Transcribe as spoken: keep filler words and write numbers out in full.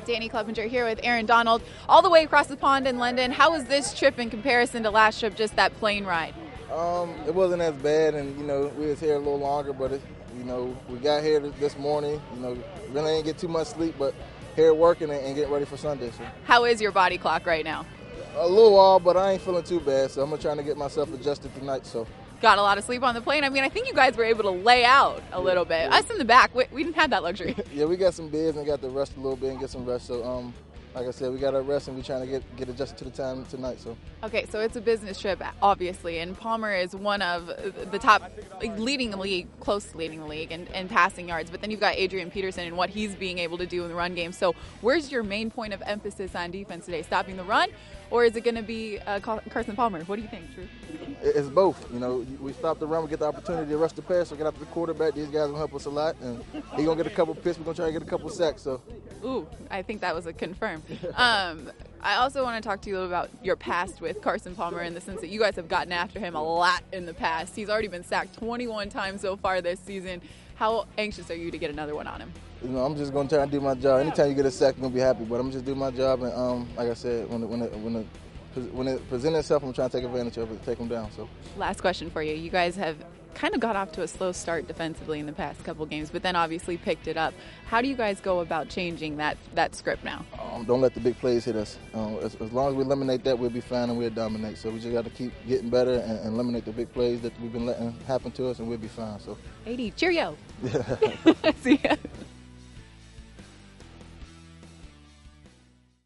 Danny Clevenger here with Aaron Donald, all the way across the pond in London. How was this trip in comparison to last trip, just that plane ride? Um, it wasn't as bad, and you know we was here a little longer, but it, you know we got here this morning. You know, really ain't get too much sleep, but here working and, and getting ready for Sunday. So. How is your body clock right now? A little off, but I ain't feeling too bad, so I'm gonna try to get myself adjusted tonight. So. Got a lot of sleep on the plane. I mean, I think you guys were able to lay out a little bit. Yeah. Us in the back, we, we didn't have that luxury. Yeah, we got some beds and got to rest a little bit and get some rest. So, um, like I said, we got to rest and we're trying to get get adjusted to the time tonight. So. Okay, so it's a business trip, obviously, and Palmer is one of the top, leading the league, close to leading the league, and, and passing yards. But then you've got Adrian Peterson and what he's being able to do in the run game. So where's your main point of emphasis on defense today? Stopping the run, or is it going to be uh, Carson Palmer? What do you think, Drew? It's both. You know, we stop the run, we get the opportunity to rush the pass, so get after the quarterback. These guys will help us a lot, and he's going to get a couple picks. We're going to try to get a couple sacks. So. Ooh, I think that was a confirm. Um, I also want to talk to you a little about your past with Carson Palmer in the sense that you guys have gotten after him a lot in the past. He's already been sacked twenty-one times so far this season. How anxious are you to get another one on him? You know, I'm just going to try and do my job. Anytime you get a sack, you're going to be happy, but I'm just do my job. And um, like I said, when it, when it, when it, when it presents itself, I'm trying to take advantage of it, take him down. So. Last question for you. You guys have kind of got off to a slow start defensively in the past couple games, but then obviously picked it up. How do you guys go about changing that, that script now? Um, don't let the big plays hit us. Um, as, as long as we eliminate that, we'll be fine and we'll dominate. So we just got to keep getting better and, and eliminate the big plays that we've been letting happen to us, and we'll be fine. So. A D, cheerio. See ya.